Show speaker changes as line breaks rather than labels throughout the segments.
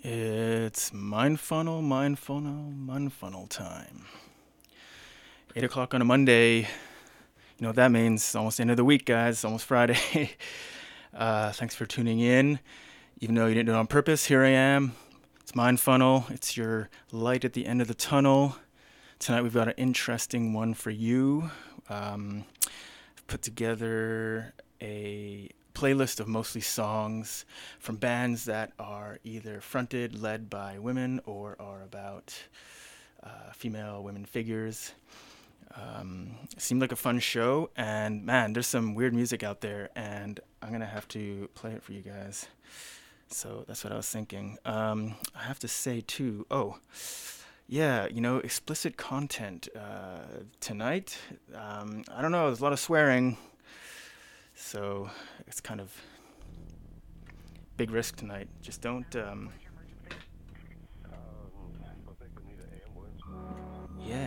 It's Mindfunnel time. 8 o'clock on a Monday. You know what that means. It's almost the end of the week, guys. It's almost Friday. Thanks for tuning in. Even though you didn't do it on purpose, here I am. It's Mindfunnel. It's your light at the end of the tunnel. Tonight we've got an interesting one for you. I've put together a playlist of mostly songs from bands that are either fronted, led by women, or are about female women figures. It seemed like a fun show, and man, there's some weird music out there, and I'm gonna have to play it for you guys. So that's what I was thinking. I have to say too, explicit content tonight. I don't know, there's a lot of swearing. So it's kind of big risk tonight. Just don't. Yeah.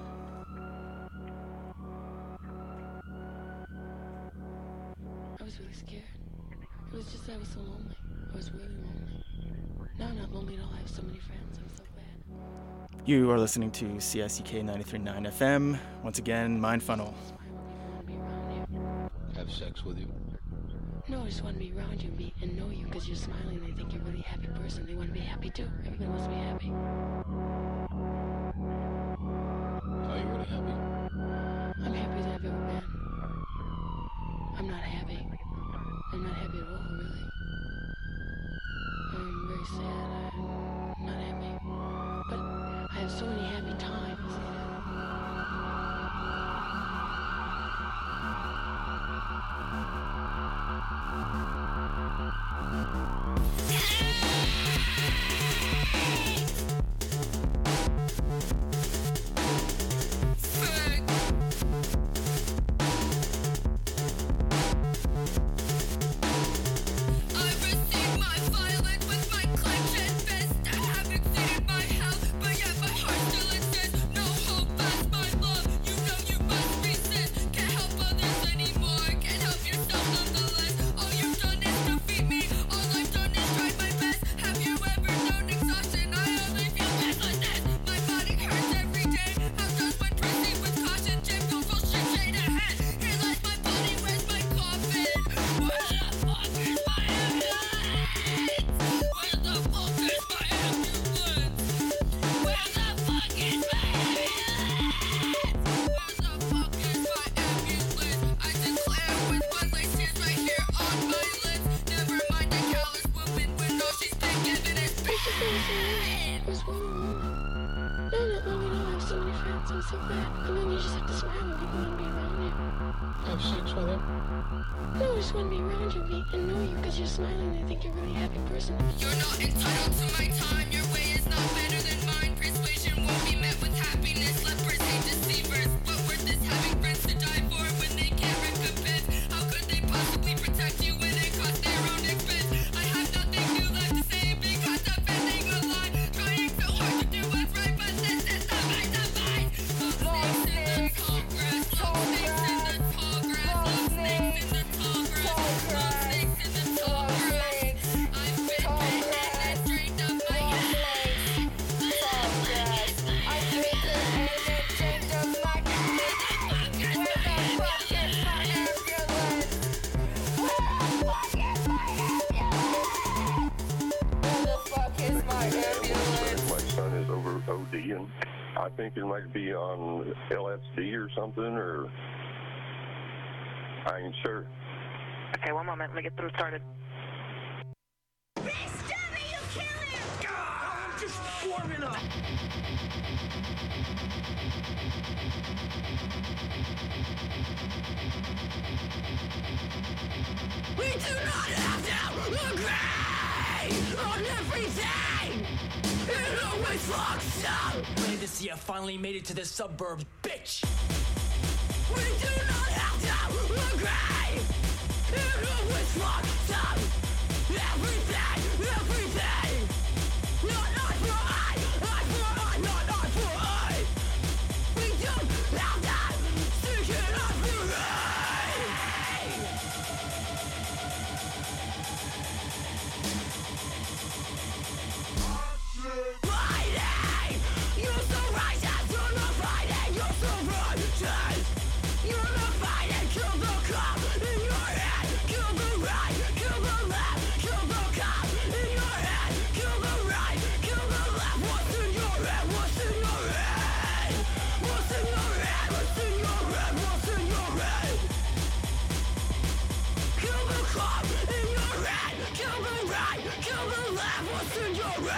I was really scared. It was just I was so lonely. I was really lonely. Now I'm not lonely at all. I have so many friends. I'm so glad.
You are listening to CICK 93.9 FM. Once again, Mindfunnel.
Have sex with you?
No, I just want to be around you and know you because you're smiling. They think you're a really happy person. They want to be happy too. Everybody wants to be happy.
Are you really happy?
I'm happier than I've ever been. I'm not happy. I'm not happy at all, really. I'm very sad. I'm not happy. But I have so many happy times.
I think it might be on LSD or something, or I ain't sure.
Okay, one moment. Let me get them started.
Bitch, Debbie, you killed him! God, I'm just warming up. We do not have to agree on everything! It always looks up!
Glad to see I finally made it to the suburbs, bitch!
We do not have to agree! It always looks up! Everything! Not eye for eye! Eye for eye! Not eye for eye! We don't have to seek it eye for eye!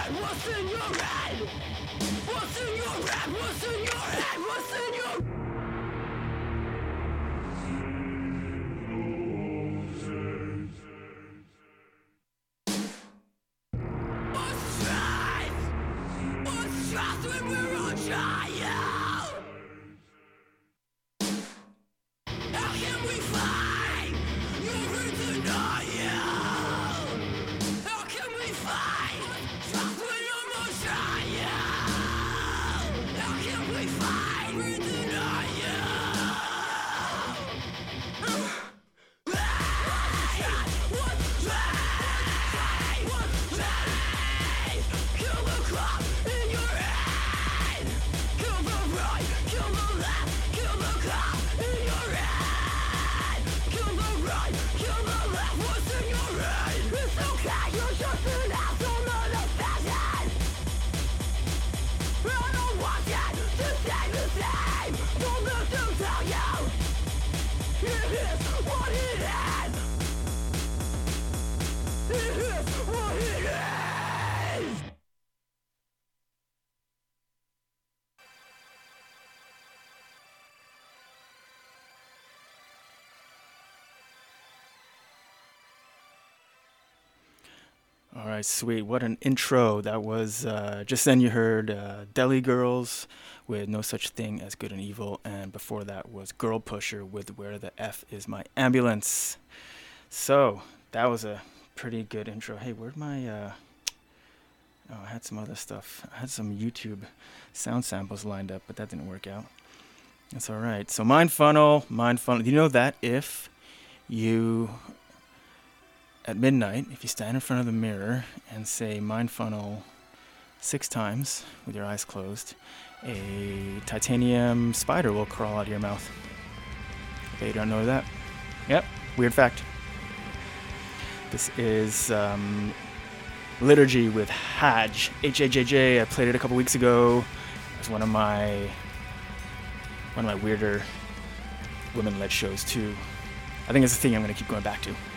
head? What's in your head? What's in your head? What's in your head? What's in your What's strength? What's strength when we're on trial? How can we find your denial? How can we find trust when you're on trial? How can we find denial? Kill the clock in your head. Kill the right, kill the left, kill the clock in your head. Kill the right, kill the left, what's in your head? It's okay, you're just an asshole, not a fashion. I don't want it to stay the same. Don't let them tell you. It is what it is. It is what it is.
All right, sweet. What an intro. That was, just then you heard Deli Girls with No Such Thing as Good and Evil. And before that was Girl Pusher with Where the F Is My Ambulance. So that was a pretty good intro. Hey, where'd my, oh, I had some other stuff. I had some YouTube sound samples lined up, but that didn't work out. That's all right. So Mind Funnel. You know that if you... at midnight, if you stand in front of the mirror and say Mind Funnel 6 times with your eyes closed, a titanium spider will crawl out of your mouth. Okay, you don't know that? Yep, weird fact. This is Liturgy with Hajj, H-A-J-J. I played it a couple weeks ago. It's one of my weirder women-led shows too. I think it's a thing I'm going to keep going back to.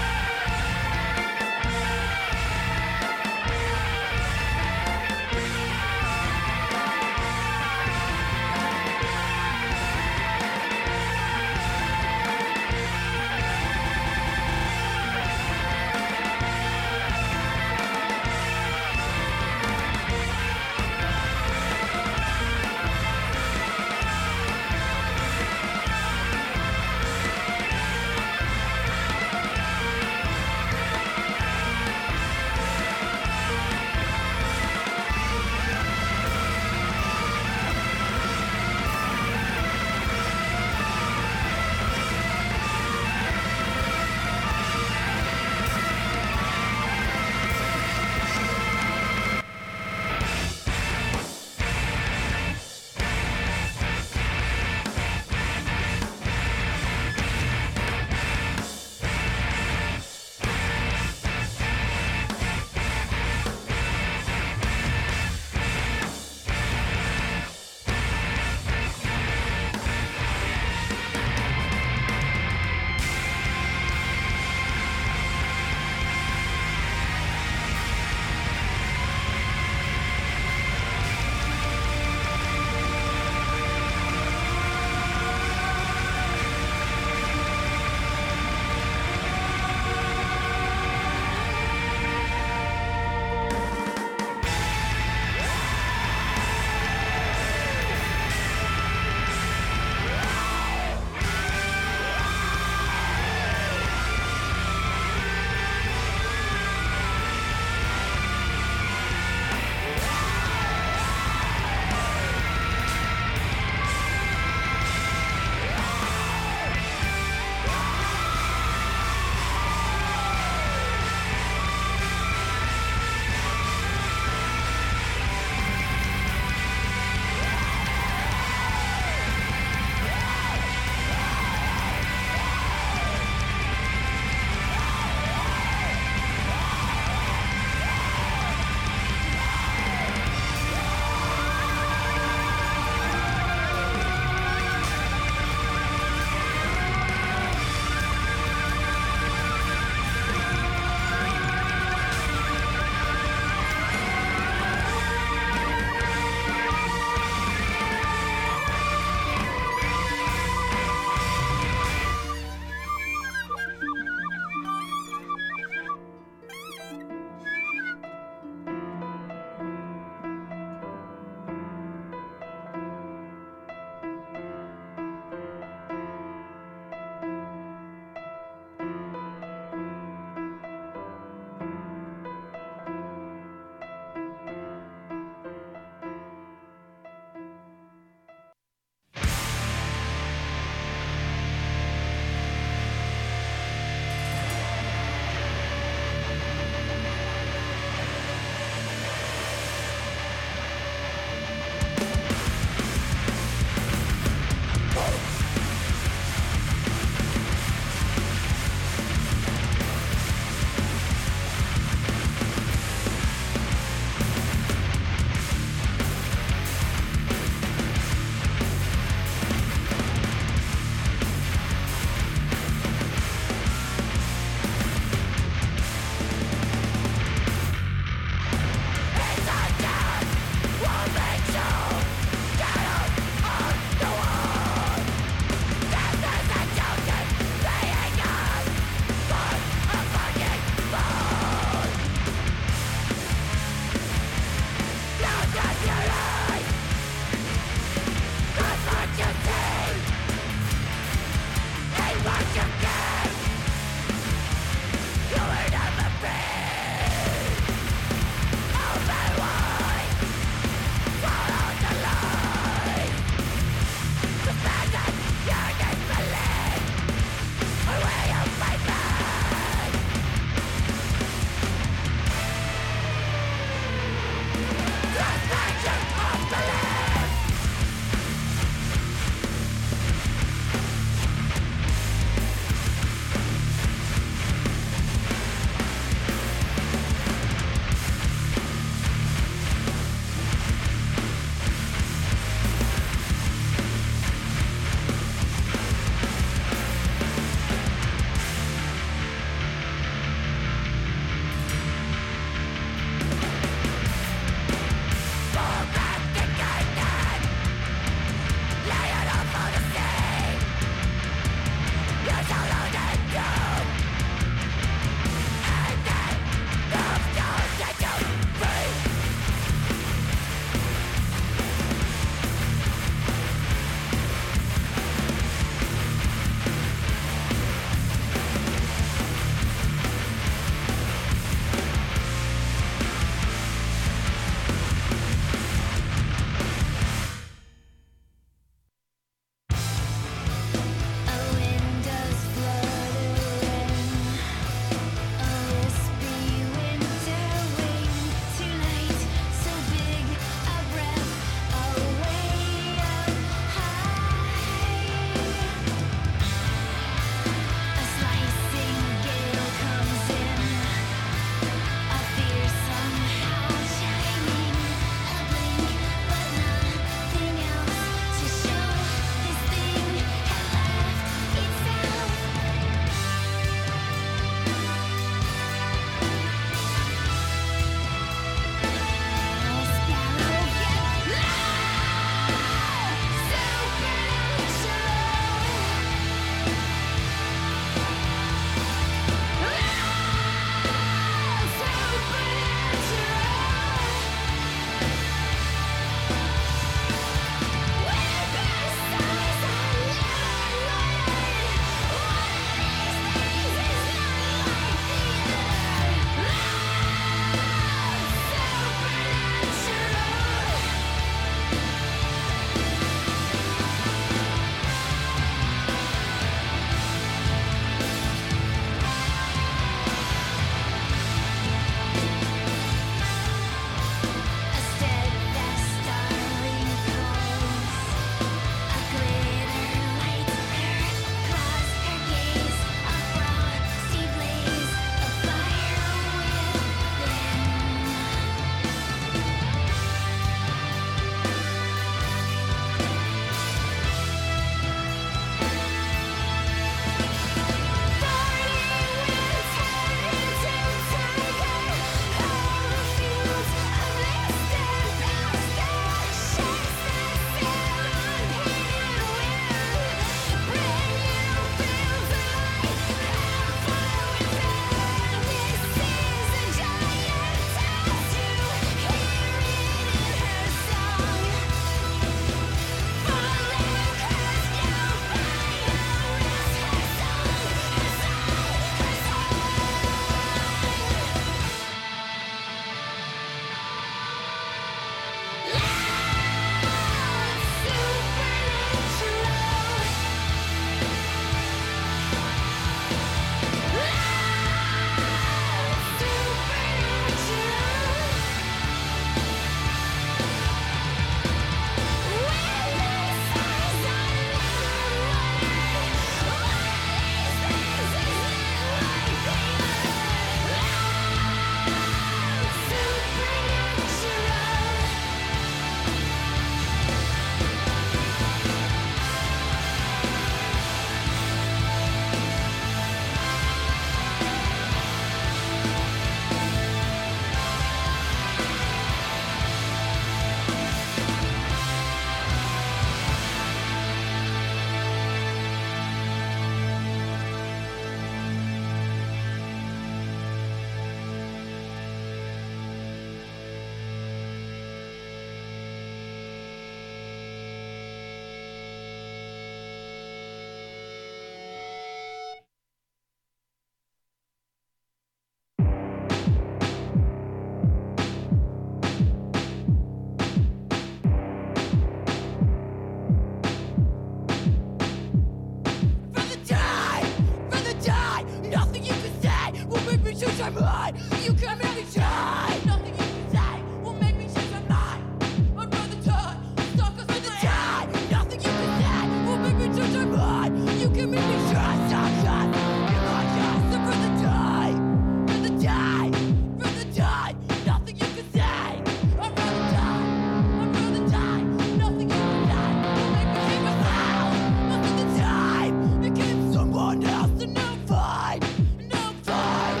mind. You can make me try. Nothing you can say will make me change my mind. I'd rather die, stuck us with the time. Nothing you can say will make me change my mind. You can make me try, stop, stop. You're my guys, I'd rather die. Rather die, rather die. Nothing you can say. I'd rather die, I'd rather die. Nothing you can say will make me change my mind. Most of the time, became someone else and now I'm fine, now I'm fine.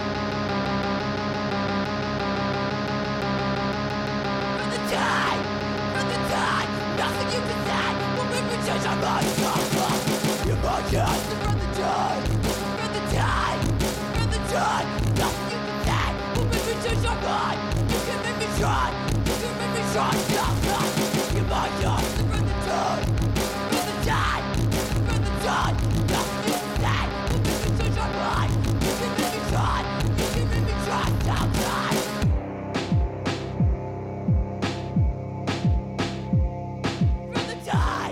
Rather die, nothing you can say will make me change my mind. You're my guys, I'd rather die, rather die, rather die. Nothing you can say will make me change my mind. You can make me try, you can make me try, stop, stop. You're my guys, I'd rather die, rather die, rather die. Nothing you can say will make me change my mind. You can make me try, you can make me try, stop, stop. Rather die.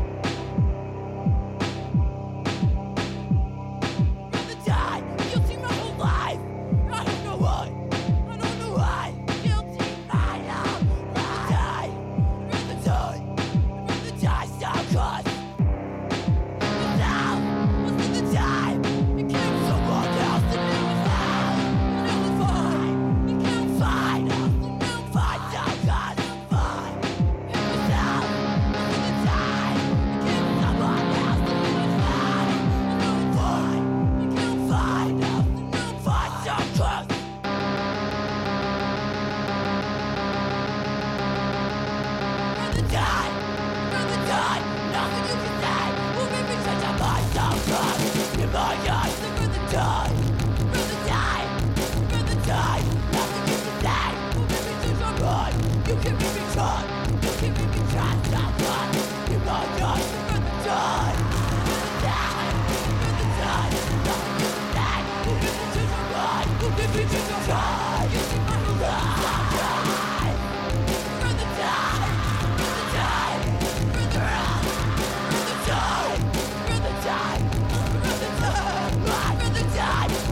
Rather die. Guilty my whole life. I don't know why. I don't know why. Guilty my whole life. Rather die. Rather die. Stop, 'cause now, most of the time, became someone else and now it's fine. Now it's fine. Became fine. Now I'm fine. Stop, 'cause I'm fine. It was now, most of the time, became someone else and now it's fine. Now I'm fine. Became fine. Now I'm fine. Stop, 'cause rather die, rather die. Nothing you can say will make me change my mind. Stop, 'cause in my eyes, I'd rather die, rather die, rather die. Nothing you can say will make me change my mind. You can make me try, you can make me try. Stop, 'cause in my eyes, I'd rather die, rather die, rather die. Nothing you can say will make me change my mind. Will make me change my mind. You see my life, stop, die. Rather die, rather die, rather die, rather die, rather die, rather die, rather die.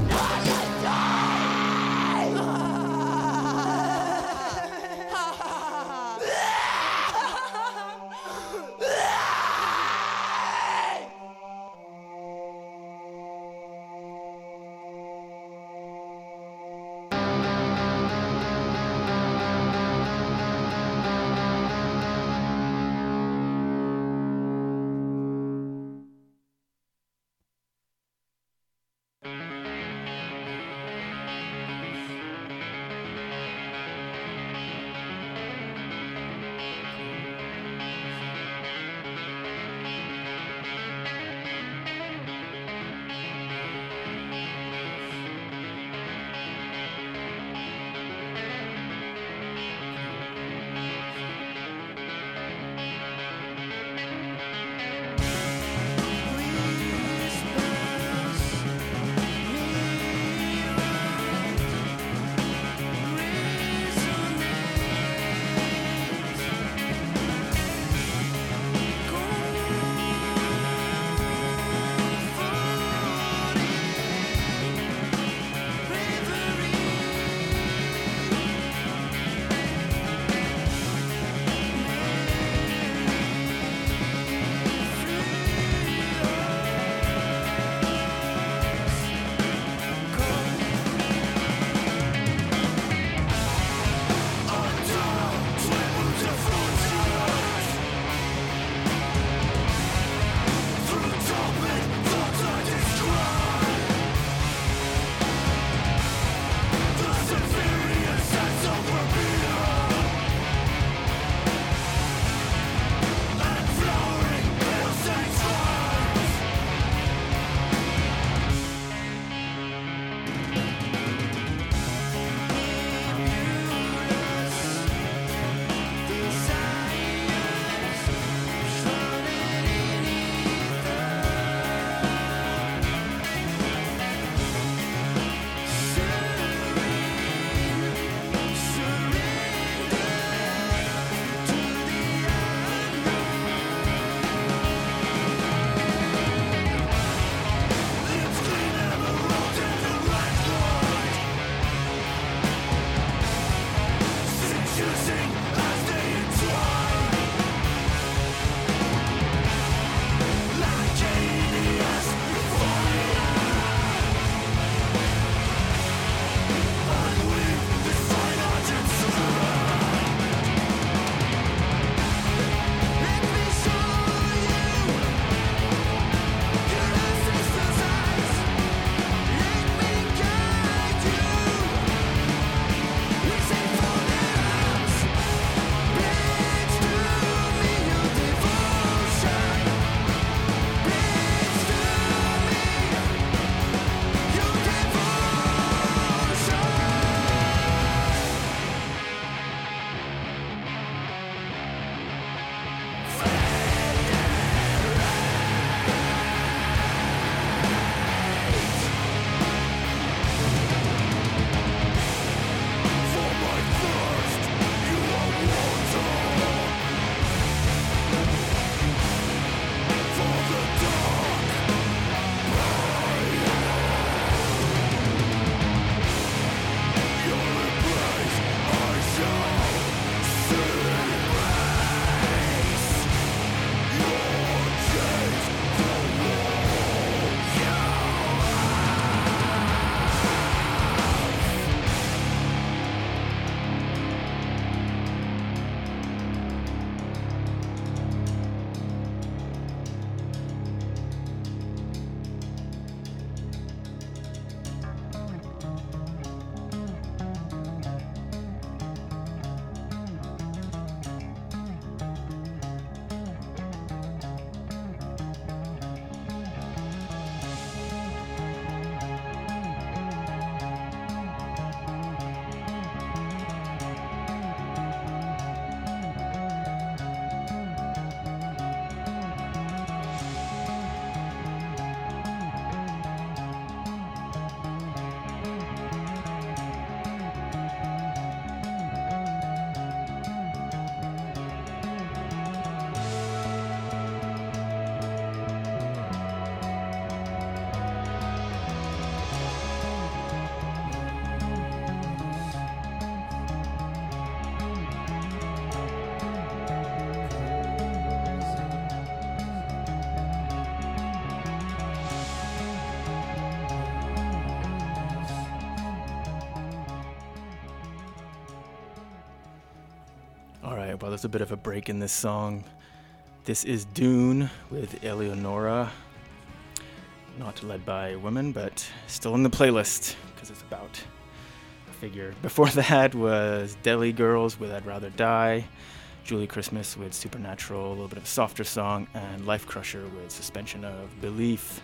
right, well, there's a bit of a break in this song. This is Dune with Eleonora. Not led by women, but still in the playlist because it's about a figure. Before that was Deli Girls with I'd Rather Die, Julie Christmas with Supernatural, a little bit of a softer song, and Life Crusher with Suspension of Belief.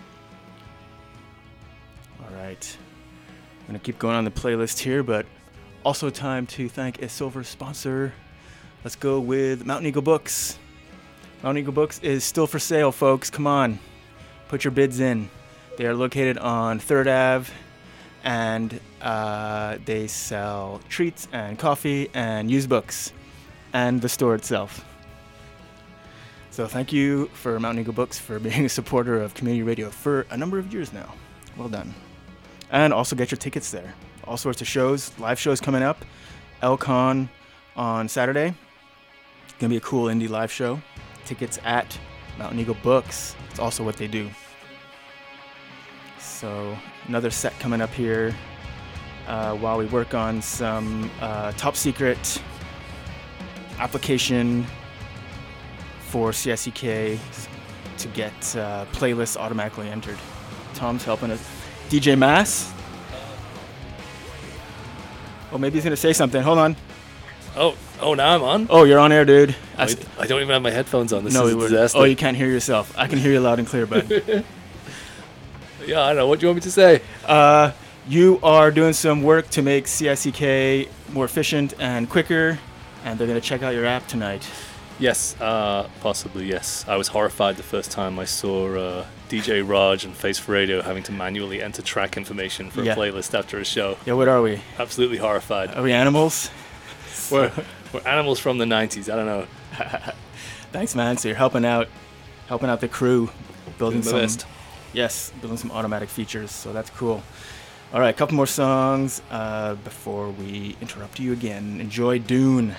All right, I'm going to keep going on the playlist here, but also time to thank a silver sponsor. Let's go with Mountain Eagle Books. Mountain Eagle Books is still for sale, folks. Come on, put your bids in. They are located on 3rd Ave, and they sell treats and coffee and used books and the store itself. So thank you for Mountain Eagle Books for being a supporter of community radio for a number of years now. Well done. And also get your tickets there. All sorts of shows, live shows coming up. LCon on Saturday. Gonna be a cool indie live show. Tickets at Mountain Eagle Books. It's also what they do. So another set coming up here while we work on some top secret application for CSEK to get playlists automatically entered. Tom's helping us. DJ Mass. Oh, maybe he's gonna say something. Hold on.
Oh, now I'm on?
Oh, you're on air, dude.
I don't even have my headphones on. This
no,
is a disaster.
Oh, you can't hear yourself. I can hear you loud and clear, bud.
Yeah, I don't know. What do you want me to say?
You are doing some work to make CSEK more efficient and quicker, and they're going to check out your app tonight.
Yes, possibly, yes. I was horrified the first time I saw DJ Raj and Face for Radio having to manually enter track information for a playlist after a show.
Yeah, what are we?
Absolutely horrified.
Are we animals?
We're animals from the 90s. I don't know.
Thanks, man. So you're helping out the crew, building
Doing my best.
building some automatic features. So that's cool. All right, a couple more songs before we interrupt you again. Enjoy Dune.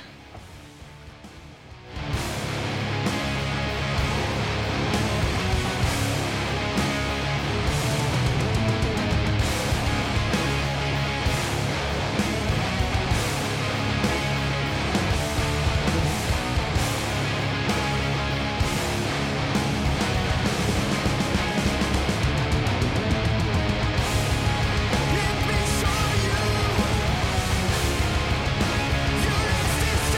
Let me show you. Your instinct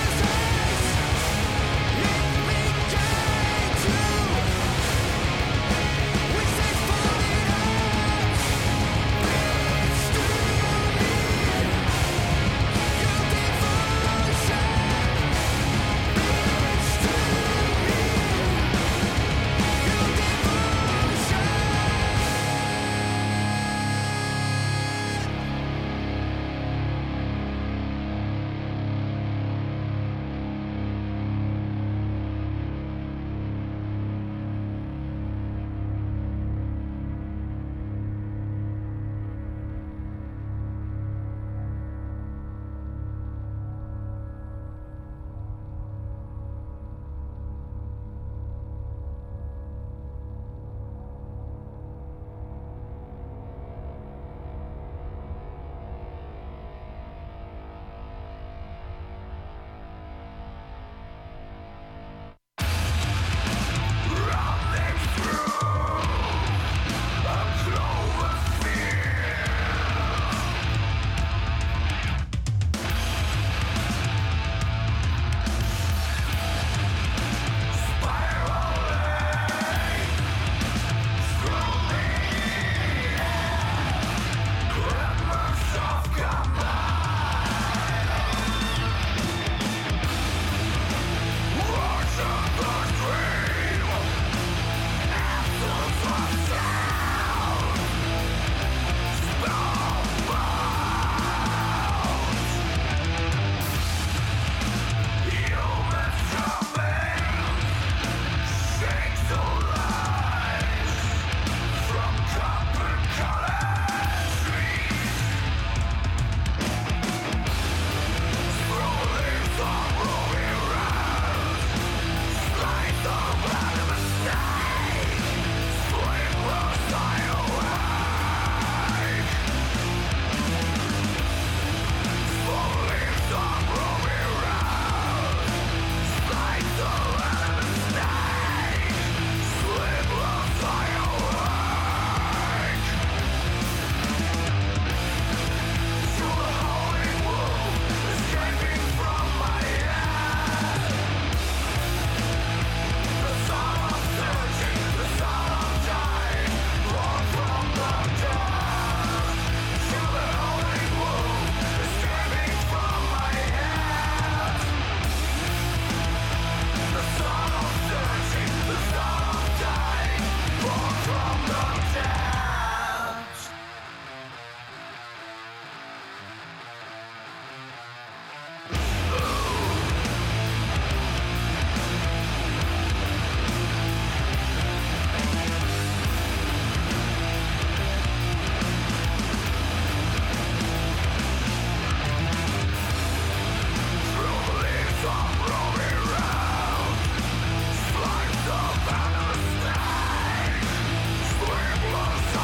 Sleepless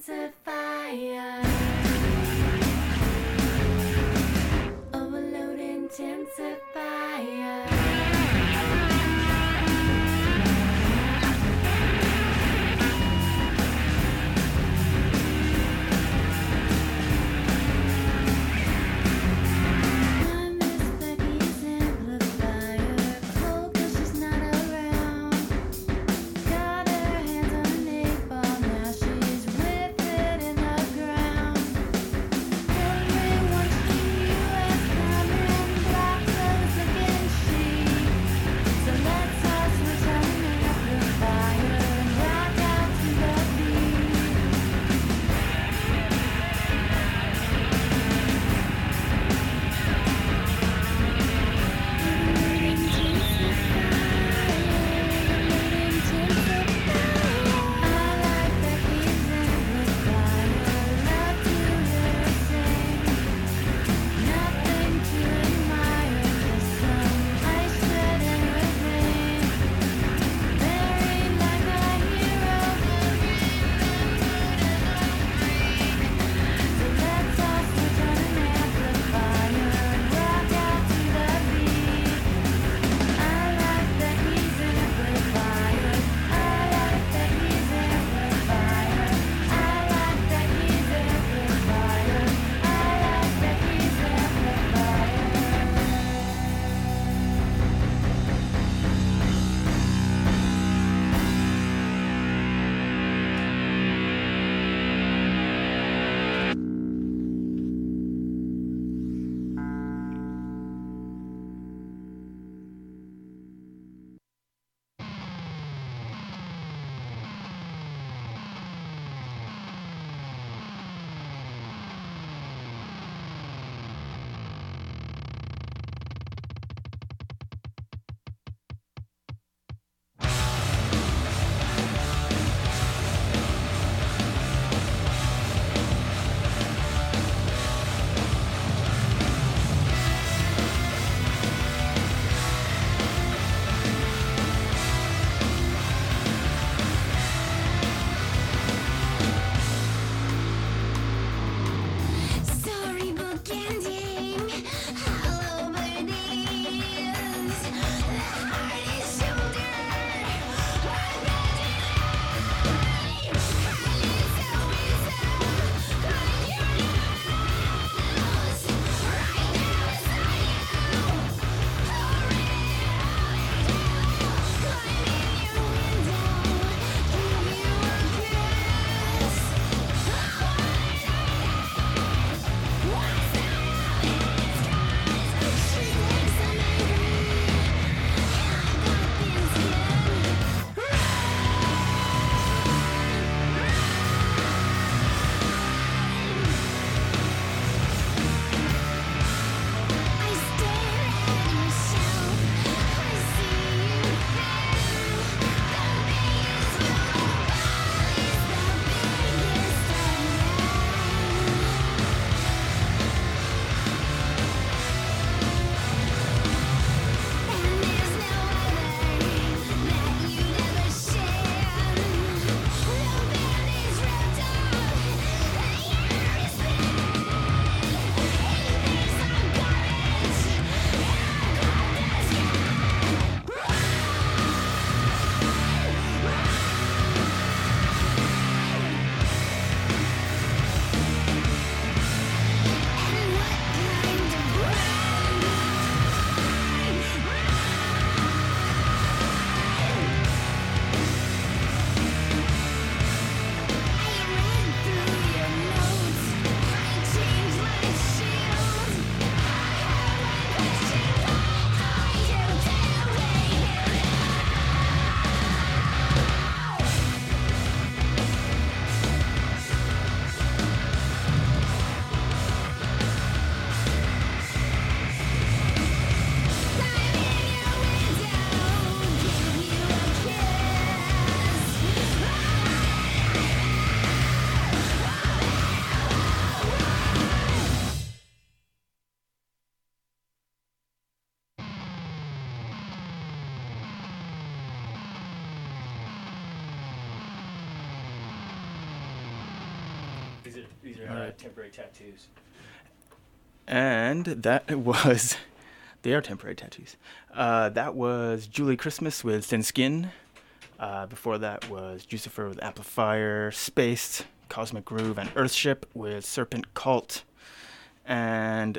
intensifier. Overload intensifier. Got her hands on an 8 ball, now she's with it in the ground.
These are
Alright.
temporary tattoos.
And that was, they are temporary tattoos. That was Julie Christmas with Thin Skin. Before that was Jucifer with Amplifier, Spaced, Cosmic Groove, and Earthship with Serpent Cult. And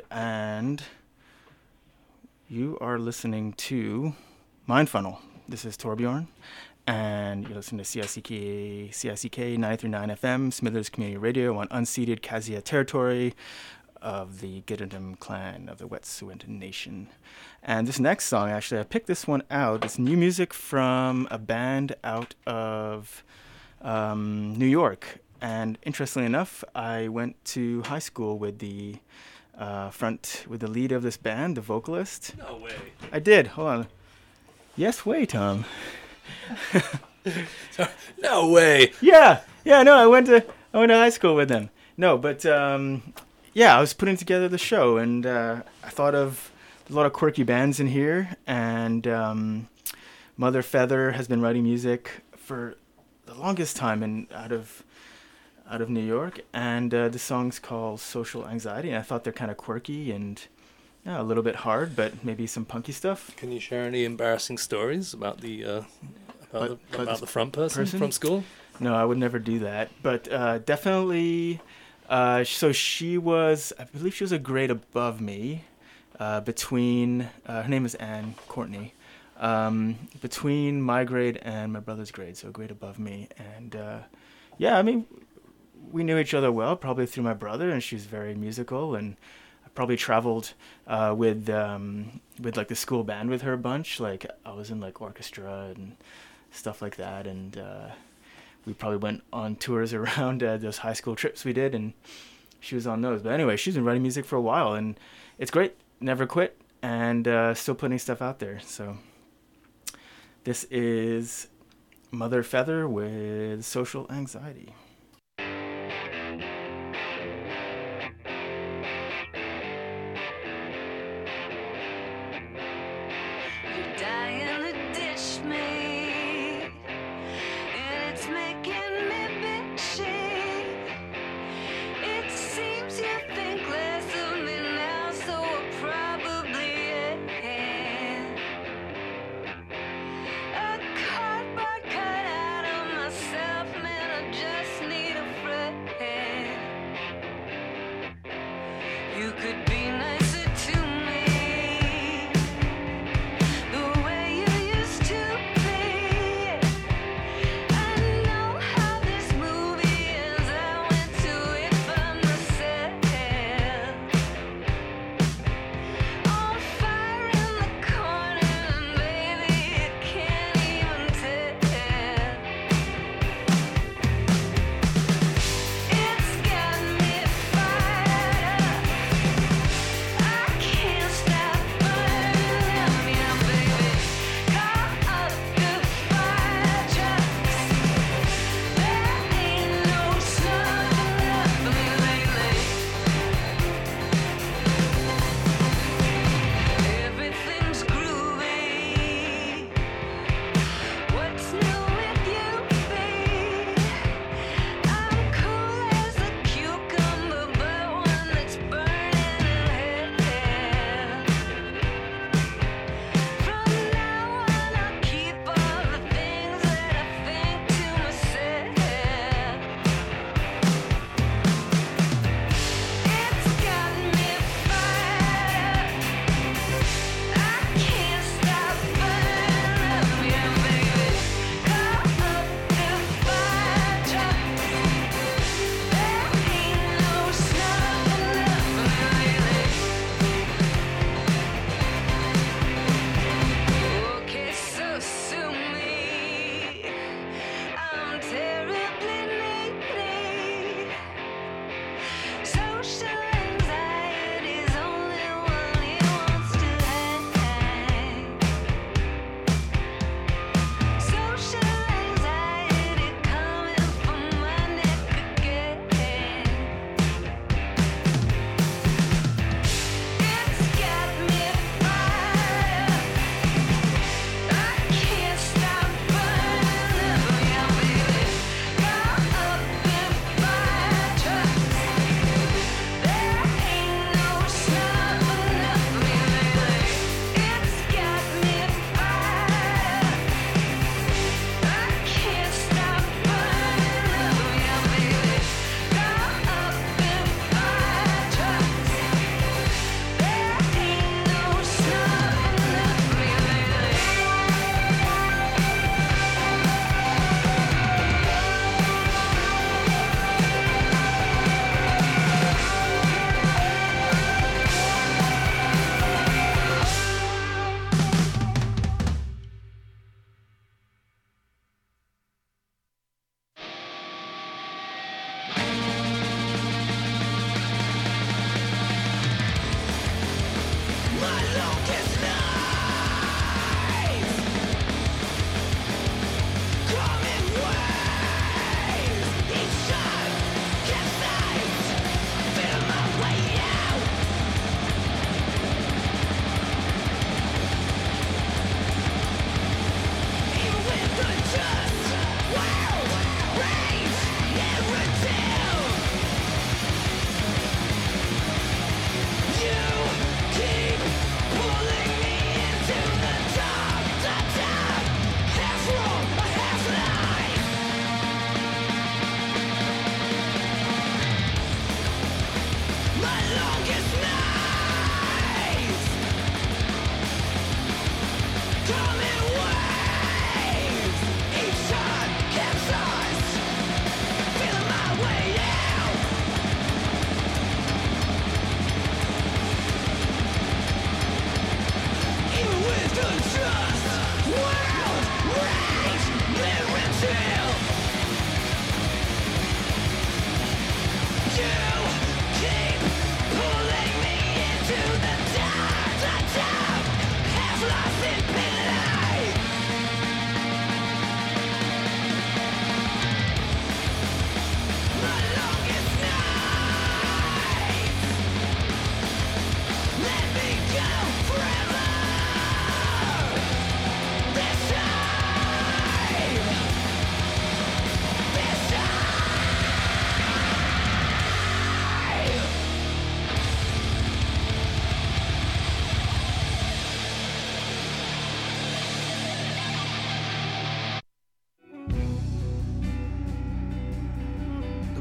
you are listening to Mind Funnel. This is Torbjorn, and you're listening to CICK 93.9 FM, Smithers Community Radio on unceded Kazia territory of the Gittendam clan of the Wet'suwet'en Nation. And this next song, actually, I picked this one out. It's new music from a band out of New York. And interestingly enough, I went to high school with the lead of this band, the vocalist.
No way.
I did. Hold on. Yes, way, Tom.
No way.
Yeah. No, I went to high school with them. No, but I was putting together the show, and I thought of a lot of quirky bands in here, and Mother Feather has been writing music for the longest time and out of New York, and the song's called Social Anxiety, and I thought they're kind of quirky and a little bit hard, but maybe some punky stuff.
Can you share any embarrassing stories about the front person from school?
No, I would never do that, but definitely. So she was, I believe she was a grade above me, between, her name is Anne Courtney, between my grade and my brother's grade, so a grade above me. And I mean, we knew each other well, probably through my brother, and she's very musical, and I probably traveled with like the school band with her a bunch. Like I was in like orchestra and stuff like that, and we probably went on tours around those high school trips we did, and she was on those. But anyway, she's been writing music for a while, and it's great. Never quit, and still putting stuff out there. So this is Mother Feather with Social Anxiety.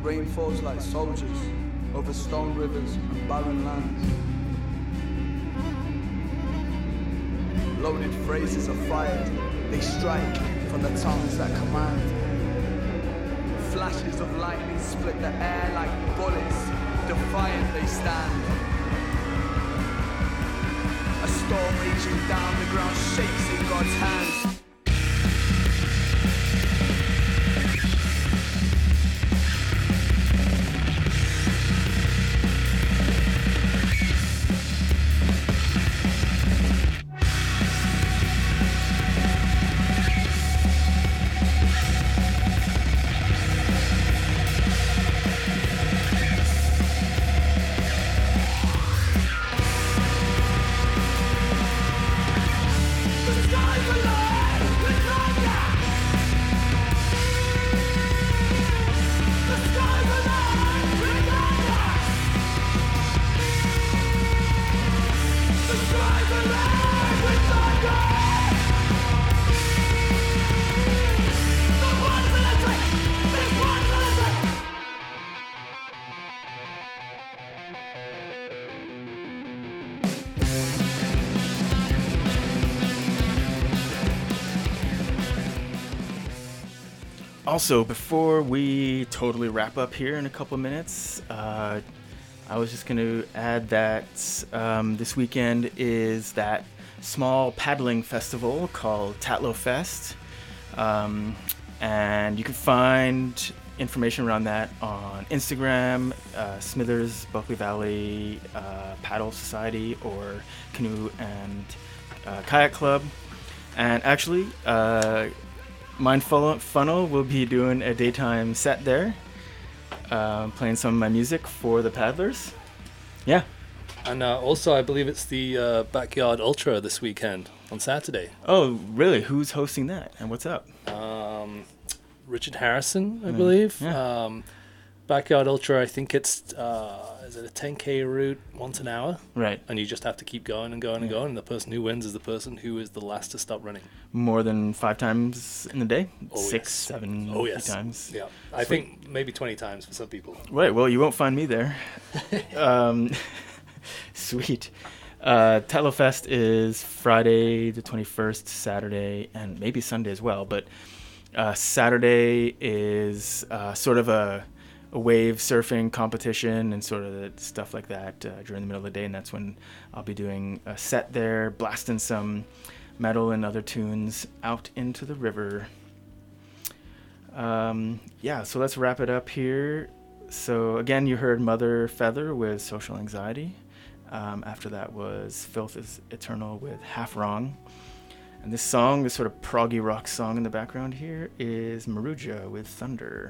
rain falls like soldiers over stone rivers and barren lands. Loaded phrases are fired, they strike from the tongues that command. Flashes of lightning split the air like bullets, defiant they stand. A storm raging down, the ground shakes in God's hands.
Also, before we totally wrap up here in a couple minutes, I was just going to add that this weekend is that small paddling festival called Tatlow Fest. And you can find information around that on Instagram, Smithers, Bulkley Valley Paddle Society, or Canoe and Kayak Club. And actually, Mind Funnel will be doing a daytime set there, playing some of my music for the paddlers. Yeah.
And also, I believe it's the Backyard Ultra this weekend on Saturday.
Oh, really? Who's hosting that? And what's up?
Richard Harrison, I believe.
Yeah.
Backyard Ultra, I think it's is it a 10K route once an hour?
Right.
And you just have to keep going and going and going, and the person who wins is the person who is the last to stop running.
More than 5 times in the day?
Oh,
6,
yes.
7 times?
Yeah. I think maybe 20 times for some people.
Right, well, you won't find me there. Sweet. Tatlow Fest is Friday the 21st, Saturday, and maybe Sunday as well, but Saturday is sort of a wave surfing competition and sort of stuff like that during the middle of the day, and that's when I'll be doing a set there, blasting some metal and other tunes out into the river. Yeah, so let's wrap it up here. So again, you heard Mother Feather with Social Anxiety. After that was Filth is Eternal with Half Wrong. And this song, this sort of proggy rock song in the background here, is Maruja with Thunder.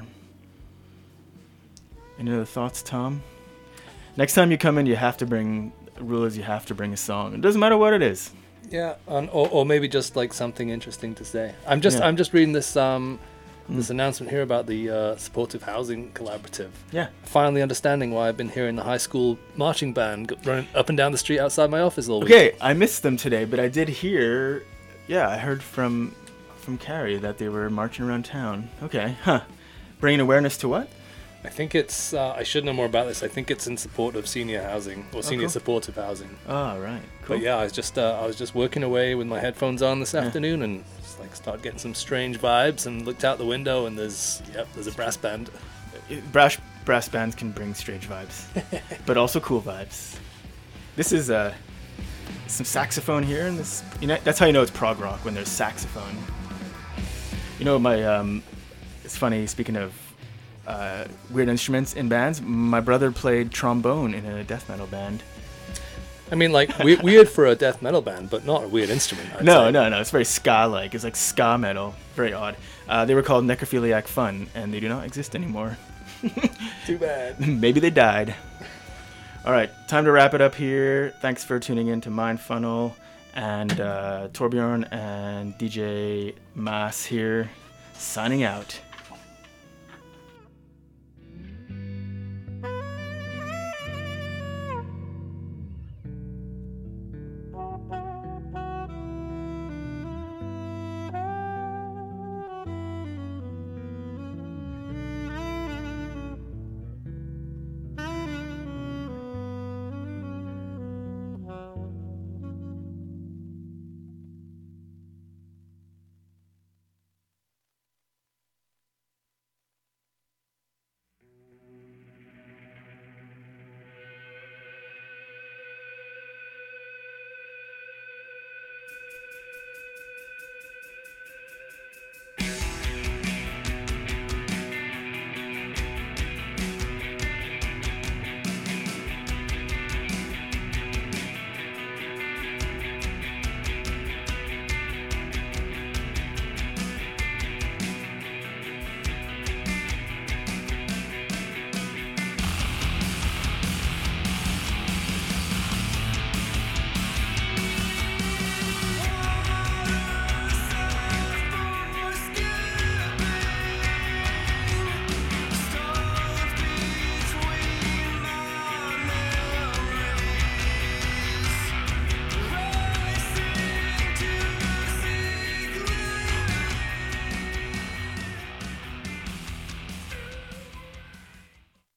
Any other thoughts, Tom? Next time you come in, you have to bring, the rule is you have to bring a song. It doesn't matter what it is.
Yeah, or maybe just like something interesting to say. I'm just reading this this announcement here about the Supportive Housing Collaborative. Yeah. Finally understanding why I've been hearing the high school marching band running up and down the street outside my office all week.
Okay, I missed them today, but I did hear, I heard from Carrie that they were marching around town. Okay, Bringing awareness to what?
I think it's, I should know more about this. I think it's in support of senior housing, or senior supportive housing.
Oh, right. Cool.
But yeah, I was just working away with my headphones on this afternoon and just like started getting some strange vibes and looked out the window and there's a brass band.
Brass bands can bring strange vibes, but also cool vibes. This is some saxophone here, and this, that's how you know it's prog rock, when there's saxophone. It's funny, speaking of weird instruments in bands, my brother played trombone in a death metal band.
I mean, like, weird for a death metal band, but not a weird instrument.
No, it's very ska-like. It's like ska metal. Very odd. They were called Necrophiliac Fun, and they do not exist anymore.
Too bad.
Maybe they died. All right, time to wrap it up here. Thanks for tuning in to Mind Funnel, and Torbjorn and DJ Mas here, signing out.